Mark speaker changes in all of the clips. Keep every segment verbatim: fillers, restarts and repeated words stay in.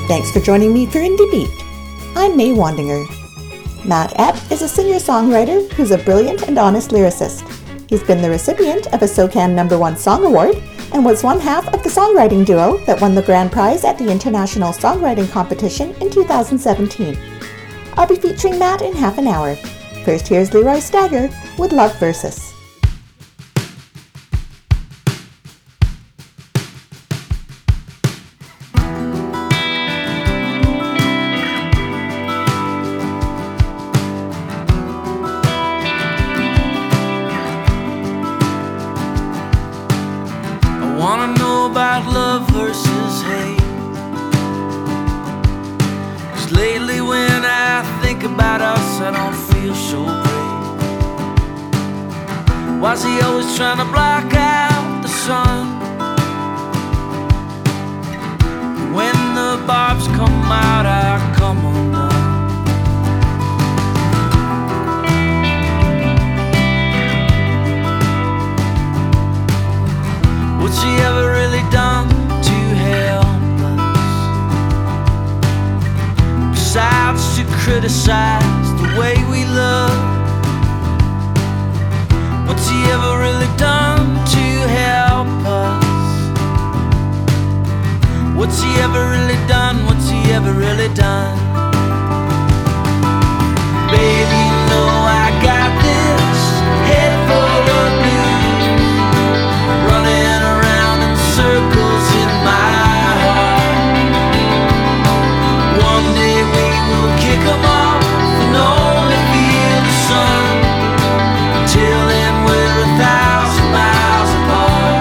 Speaker 1: Thanks for joining me for Indie Beat. I'm May Wandinger. Matt Epp is a singer-songwriter who's a brilliant and honest lyricist. He's been the recipient of a SOCAN Number One Song Award and was one half of the songwriting duo that won the grand prize at the International Songwriting Competition in two thousand seventeen. I'll be featuring Matt in half an hour. First, here's Leroy Stagger with Love Versus.
Speaker 2: Why's he always trying to block out the sun? When the barbs come out, I come undone. What's he ever really done to help us? Besides to criticize the way we love. What's he ever really done to help us? What's he ever really done? What's he ever really done? Baby, you know I got this head full of blues, running around in circles in my heart. One day we will kick 'em off and only feel the sun. Till then we're a thousand miles apart.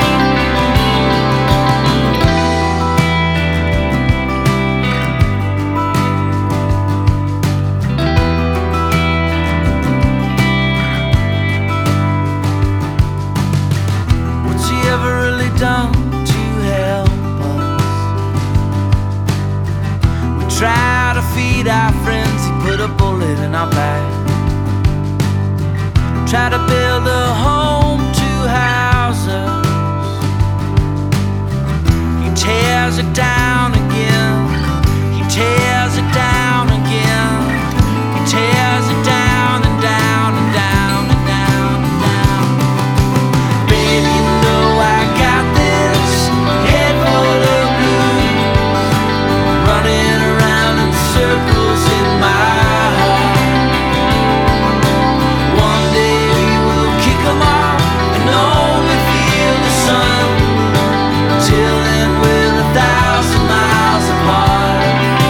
Speaker 2: What's he ever really done to help us? We try to feed our friends, he put a bullet in our back. Try to build a home to house us. He tears it down again. He tears it down again. He tears it down and down and down and down and down. Baby, you know I got this head full of blues, running around in circles in my heart. Come on and only feel the sun. Till then we're a thousand miles apart.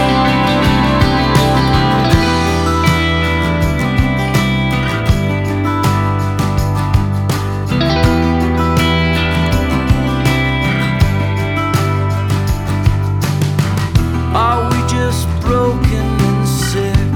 Speaker 2: Are we just broken and sick?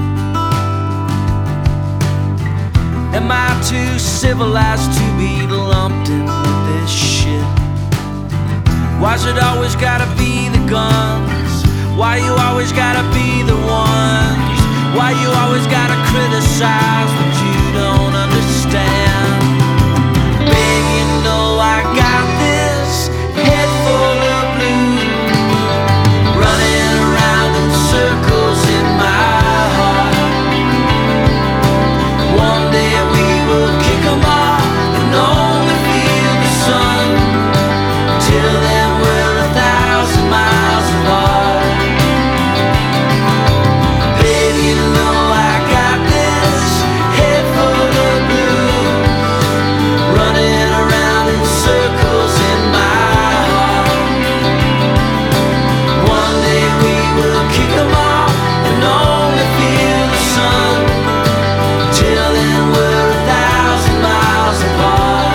Speaker 2: Am I too civilized to be lumped in with this shit? Why's it always gotta be the guns? Why you always gotta be the ones? Why you always gotta criticize what you don't understand? Baby, you know I got this head full of blues, running around in circles in my heart. One day we will kick 'em off and only feel the sun. Till then we're a thousand miles apart. Baby, you know I got this head full of blues, running around in circles in my heart. One day we will kick 'em off and only feel the sun. Till then we're a thousand miles apart.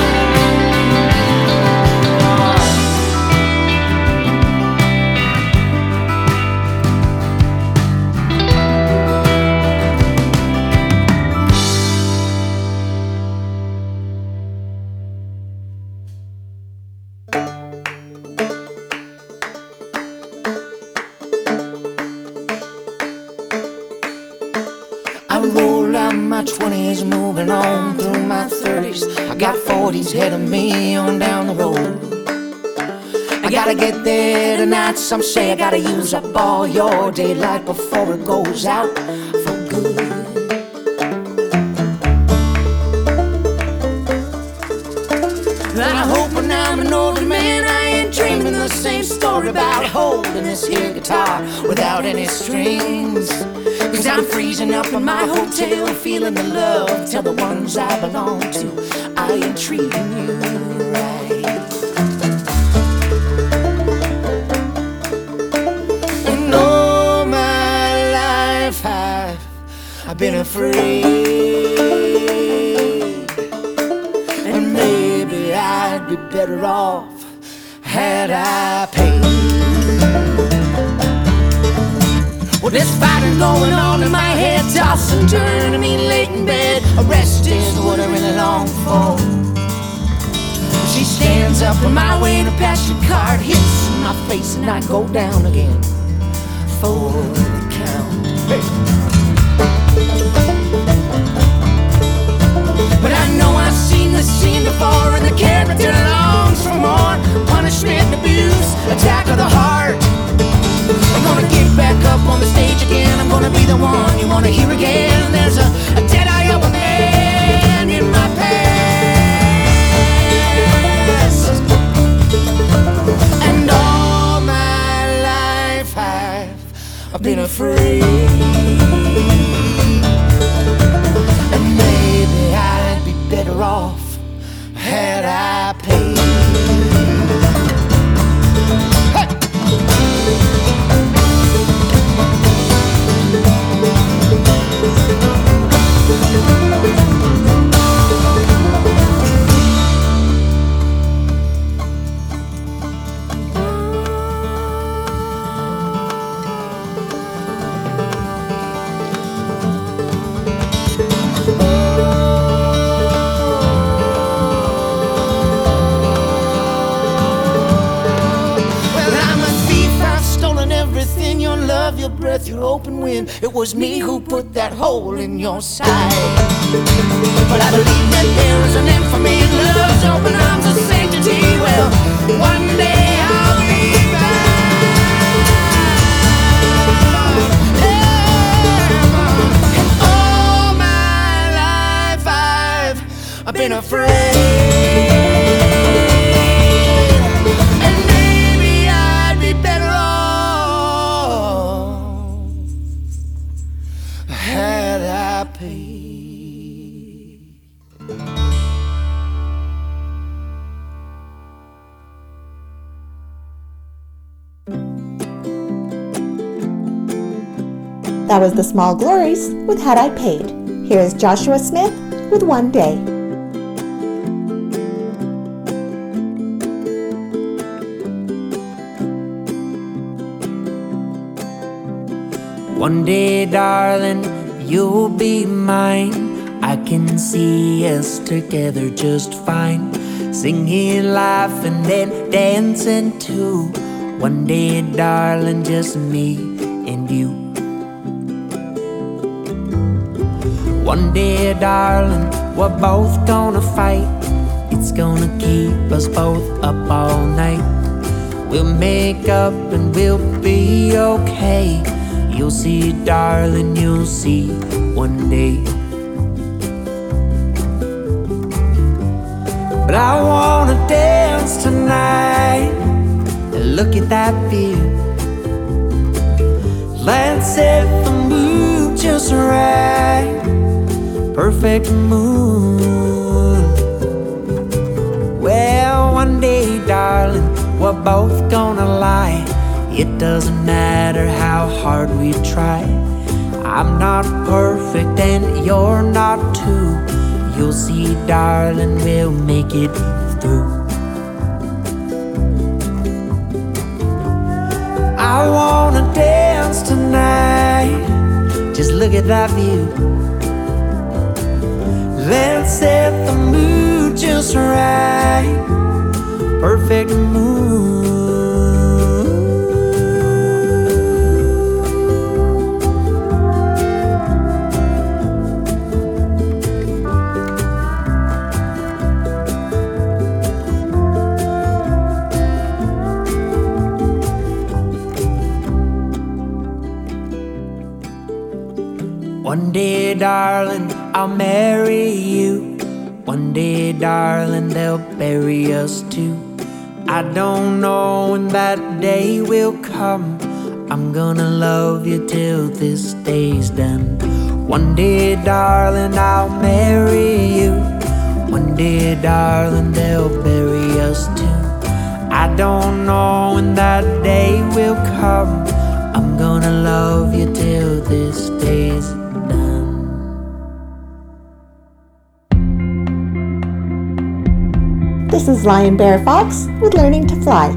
Speaker 3: I rolled out my twenties, moving on through my thirties. I got forties ahead of me on down the road. I gotta get there tonight. Some say I gotta use up all your daylight before it goes out for good. I hope when I'm an older man I ain't dreaming the same story about holding this here guitar without any strings. Cause I'm freezing up in my hotel, feeling the love. Tell the ones I belong to I ain't treating you right. And all my life I've, I've been afraid. And maybe I'd be better off had I paid. Well, there's fighting going on in my head, tossing, turning me late in bed. A rest is what I really long for. She stands up on my way and a passion card hits my face and I go down again for the count. Hey. But I know I've seen this scene before, and the character longs for more punishment and abuse, attack of the heart. I'm gonna get back up on the stage again. I'm gonna be the one you wanna hear again. There's a, a dead-eye of a man in my past, and all my life I've, I've been afraid. And maybe I'd be better off had I paid. Your breath, your open wind. It was me who put that hole in your side. But I believe that there is an infamy in love's open arms of sanctity. Well, one day I'll be back. Yeah. And all my life I've, I've been afraid. And maybe I'd be better off had I paid.
Speaker 1: That was The Small Glories with Had I Paid. Here is Joshua Smith with One Day.
Speaker 4: One day, darling, you'll be mine. I can see us together just fine, singing, laughing, and dancing too. One day, darling, just me and you. One day, darling, we're both gonna fight. It's gonna keep us both up all night. We'll make up and we'll be okay. You'll see, darling, you'll see one day. But I wanna dance tonight and look at that view. Let's set the mood just right, perfect moon. Well, one day, darling, we're both gonna lie. It doesn't matter how hard we try. I'm not perfect and you're not too. You'll see, darling, we'll make it through. I wanna dance tonight. Just look at that view. Let's set the mood just right, perfect mood. One day, darling, I'll marry you. One day, darling, they'll bury us too. I don't know when that day will come. I'm gonna love you till this day's done. One day, darling, I'll marry you. One day, darling, they'll bury us too. I don't know when that day will come. I'm gonna love you till this day's done.
Speaker 1: This is Lion Bear Fox with Learning to Fly.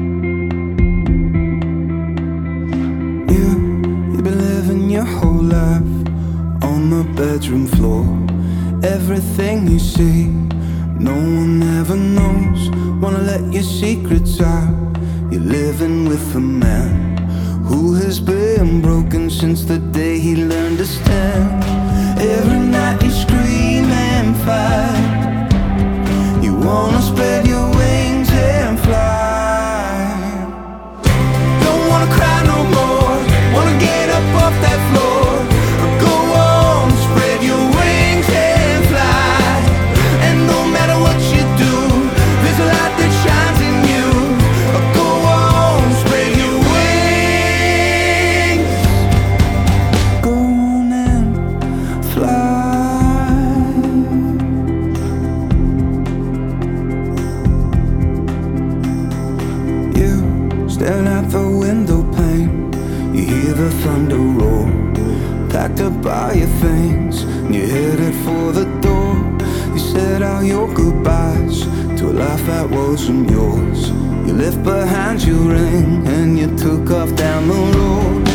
Speaker 5: You, you've been living your whole life on the bedroom floor. Everything you see, no one ever knows. Wanna let your secrets out. You're living with a man who has been broken since the day he learned to stand. Every night you scream and fight. You wanna spread your wings and fly. Don't wanna cry no more. Wanna get up off that floor. Go on, spread your wings and fly. And no matter what you do, there's a light that shines in you. Go on, spread your wings. Go on and fly. You staring out the window pane. You hear the thunder roar. Packed up by your things, and you're headed for the door. You said all your goodbyes to a life that wasn't yours. You left behind your ring and you took off down the road.